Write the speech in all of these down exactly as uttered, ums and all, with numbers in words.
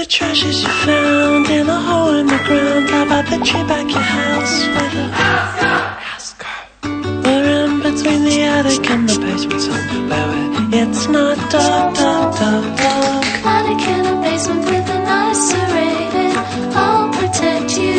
the treasures you found in a hole in the ground? How about the tree back your house with a house girl? We're in between the attic and the basement, somewhere it's not dark, dark, dark, dark. Attic in a basement with an isolated, I'll protect you.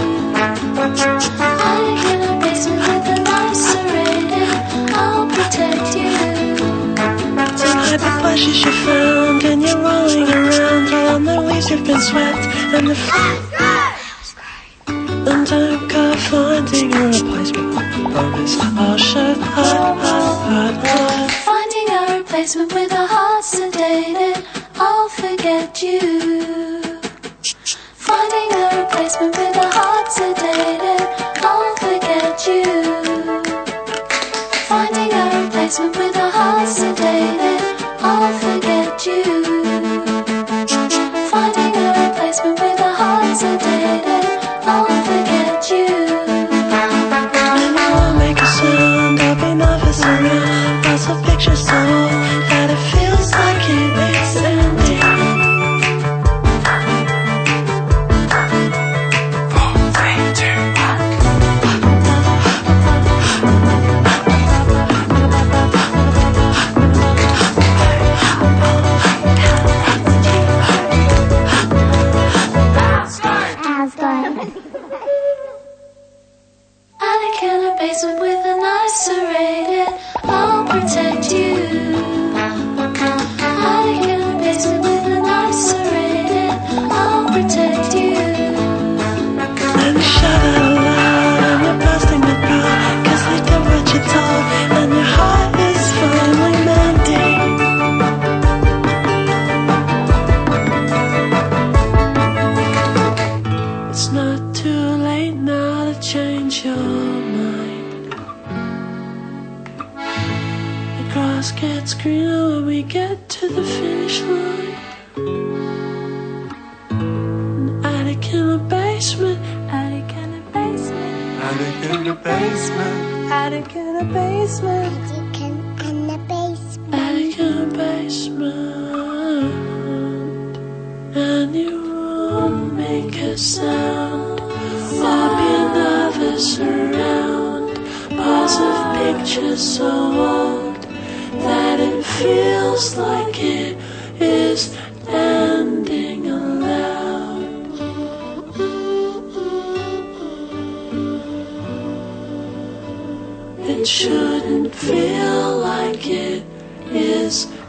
Attic in a basement with an isolated, I'll protect you. Tonight the pleasures you found and you're rolling around on the leaves you've been swept and the house and I'm car finding a replacement on this all shut hot, hot, hot, hot. Finding a replacement with a heart sedated, I'll forget you. Finding a replacement with a heart sedated, I'll forget you. Finding a replacement with a heart sedated, I'll forget you. Finding a replacement with a heart sedated, I'll forget you. And I won't make a sound, I'll be nervous around. Lots of pictures so old that it feels like it is ending. Four, three, two, Attic in a basement with an isolated, I'll protect you. Attic in a basement with an isolated, I'll protect you. and you shout out loud and you're bursting the crowd, cause they did what you told and your heart is finally mending. It's not too late now to change your mind. The grass gets greener when we get to the finish line. An attic in a basement, attic in a basement, Attic in the basement. attic in a basement, Chicken in the basement. attic in a basement. And you won't make a sound or be nervous around piles of pictures so old that it feels like it is ending aloud. It shouldn't feel like it is